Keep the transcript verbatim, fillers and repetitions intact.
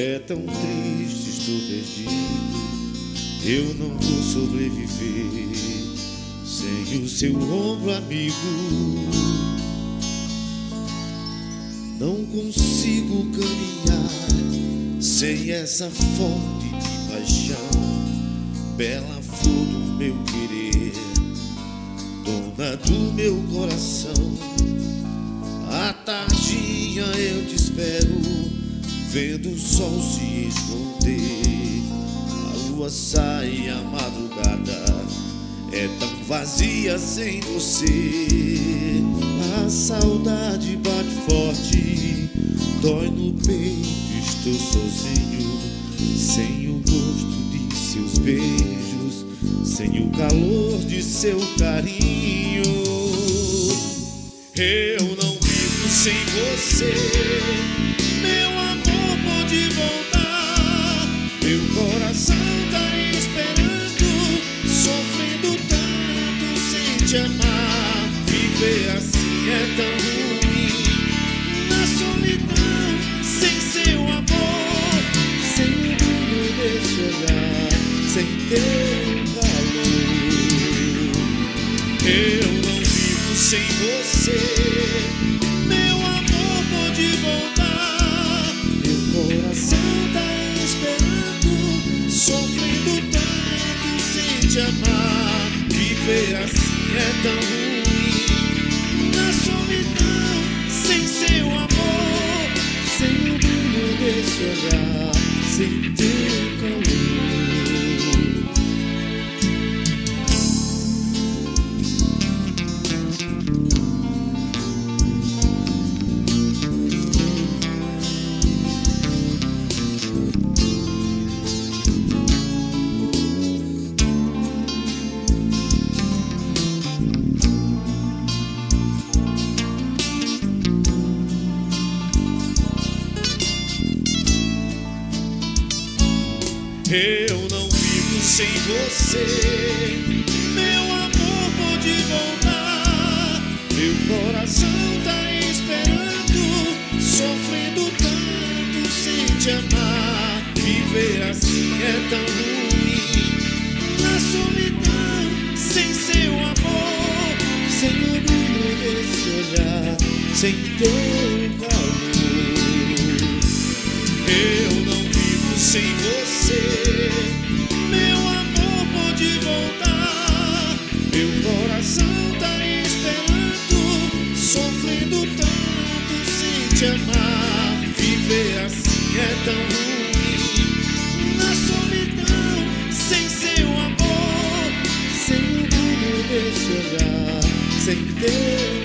É tão triste, estou perdido. Eu não vou sobreviver sem o seu ombro amigo. Não consigo caminhar sem essa fonte de paixão, bela flor do meu querer, dona do meu coração. À tardinha eu te espero, vendo o sol se esconder. A lua sai à madrugada, é tão vazia sem você. A saudade bate forte, dói no peito, estou sozinho, sem o gosto de seus beijos, sem o calor de seu carinho. Eu não vivo sem você, meu amor pode voltar. Meu coração tá esperando, sofrendo tanto sem te amar. Viver assim é tão ruim, na solidão, sem seu amor, sem o brilho desse olhar, sem teu calor. Eu não vivo sem você, meu amor pode voltar. Meu coração tá esperando, sofrendo tanto sem te amar. Viver assim é tão ruim, na solidão, sem seu amor, sem o brilho desse olhar, sem teu calor. Eu não vivo sem você, meu amor pode voltar. Meu coração tá esperando, sofrendo tanto sem te amar. Viver assim é tão ruim, na solidão, sem seu amor, sem o brilho desse olhar, sem teu calor. Eu não vivo sem você, meu amor pode voltar. Meu coração tá esperando, sofrendo tanto sem te amar. Viver assim é tão ruim, na solidão, sem seu amor, sem o brilho desse olhar, sem teu